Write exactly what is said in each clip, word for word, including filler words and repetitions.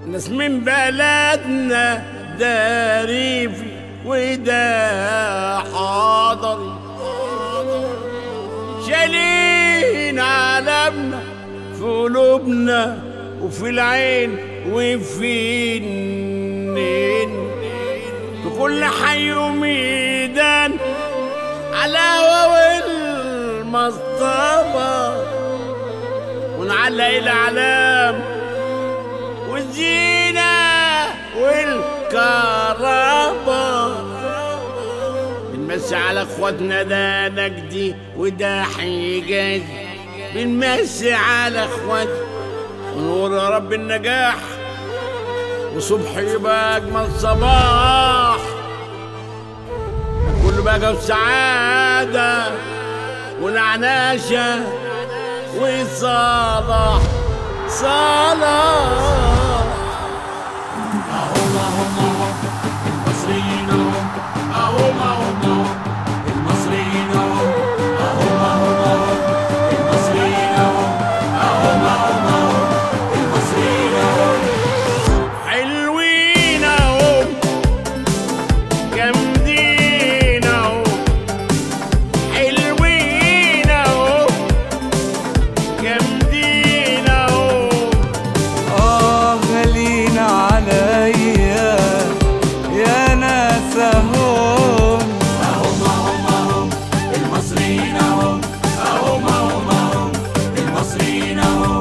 ناس من بلدنا ده ريفي وده حضري، شايلين علمنا في قلوبنا وفي العين وفي النين، في كل حي وميدان على هوا المصطبة، ونعلق الأعلام والزينة والكهربا، بنمسي على اخواتنا ده نجدي وده حجاج، بنمسي على اخواتنا ونقول يا رب النجاح وصبح يبقى اجمل صباح، كله بقى والسعادة ونعناشة وصلاح صلاح. أهم أهم أهم المصريين أهم أهم أهم المصريين أهم أهم أهم المصريين أهم أهم أهم المصريين أهم حلوين أهم جامدين أهم، حلوين أهم جامدين أهم. آه غالين عليا يا ناس أهم أهم أهم أهم المصريين أهم أهم أهم أهم المصريين أهم.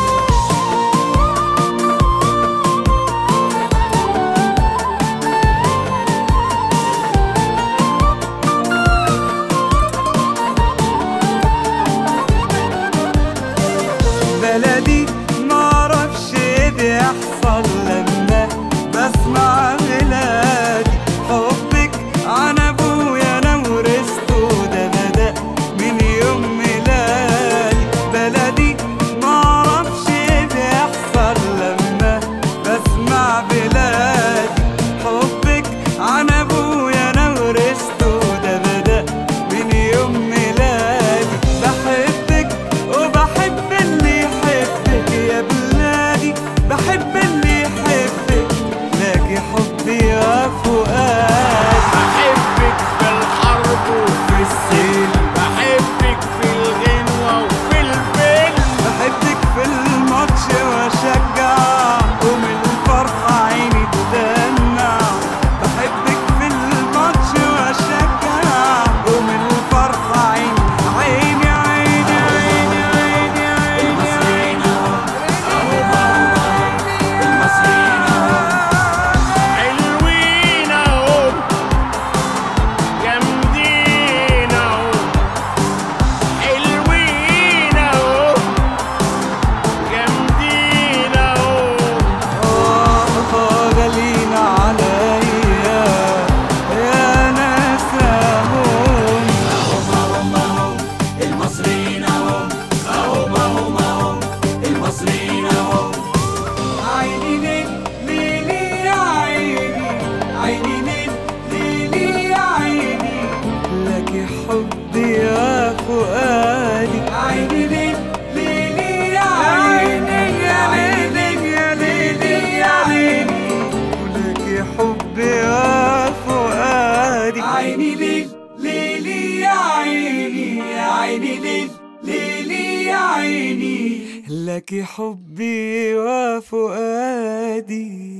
بلدي معرفش بيحصل لما بسمع بلادي، حبك عن ابويا انا ورثته ده بدأ من يوم ميلادي. بلدي معرفش بيحصل لما بسمع بلادي، حبك عن ابويا انا ورثته ده بدأ من يوم ميلادي. بحبك وبحب اللي يحبك يا بلادي، بحب اللي يحبك لاقي حبي وفؤاد. بحبك في الحرب وفي السلم، بحبك في الغنوة وفي الفيلم، بحبك في الماتش واشجع ومن الفرحة عيني تدمع. بحبك في الماتش واشجع ومن الفرحة عيني عيني عيني عيني عيني عيني المصريين أهم أهم أهم المصريين أهم. حلوين أهم جامدين أهم، حلوين أهم جامدين أهم. آه غالين عليا يا ناس أهم أهم أهم أهم المصريين أهم أهم أهم أهم المصريين أهم. عيني ليل ليلي يا عيني، عيني ليل ليلي يا عيني لك حبي يا فؤادي. عيني ليل ليلي يا عيني يا ليلي يا ليلي يا عيني لك حبي يا فؤادي. عيني ليل ليلي يا عيني يا عيني ليل ليلي يا عيني لك حبي وفؤادي.